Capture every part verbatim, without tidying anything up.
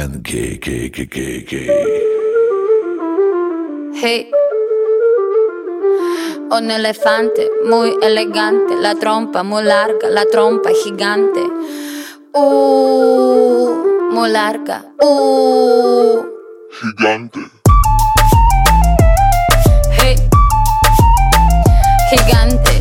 tan que, que, que, que, que. Hey. Un elefante muy elegante, la trompa muy larga, la trompa gigante. Uh, muy larga. Uh. Gigante. Hey. Gigante.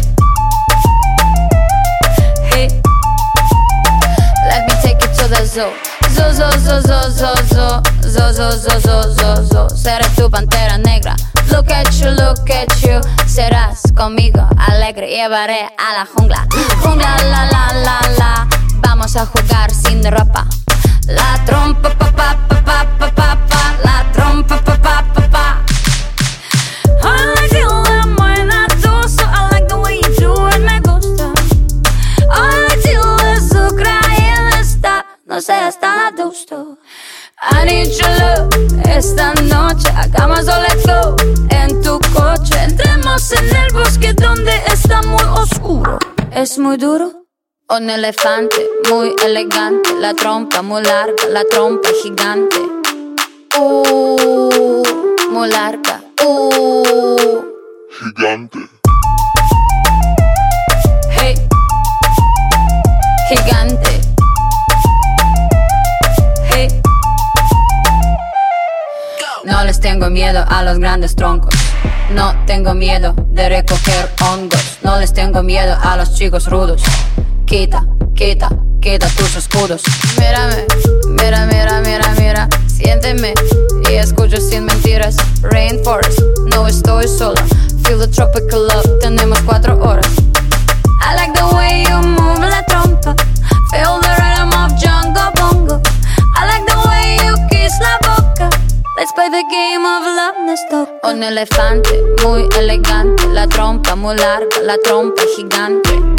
Hey. Let me take you to the zoo. Zoo, zoo, zoo, zoo, zoo, zoo. Zoo, zoo, zoo, zoo, zoo, zoo. Seré tu pantera negra. Look at you, look at you. Serás conmigo alegre, llevaré a la jungla. Jungla, la, la, la, la. Vamos a jugar sin ropa. La trompa, pa, pa, pa, pa, pa, pa, pa. La trompa, pa, pa, pa, pa. I like you la buena tú, so I like the way you do it, me gusta. I like you es Ucrania está, no sé, está gusto. I need your love, esta noche hagamos o let's go. En tu coche, entremos en el bosque donde está muy oscuro. Es muy duro. Un elefante muy elegante, la trompa muy larga, la trompa gigante. Uh, muy larga. Uh. Gigante. Hey. Gigante. Hey. No les tengo miedo a los grandes troncos. No tengo miedo de recoger hongos. No les tengo miedo a los chicos rudos. Quita, quita, quita tus escudos. Mírame, mira, mira, mira, mira. Siénteme y escucho sin mentiras. Rainforest, no estoy sola. Feel the tropical love, tenemos cuatro horas. I like the way you move la trompa. Feel the rhythm of Jungle Bongo. I like the way you kiss la boca. Let's play the game of love, nos toca. Un elefante muy elegante, la trompa muy larga, la trompa gigante.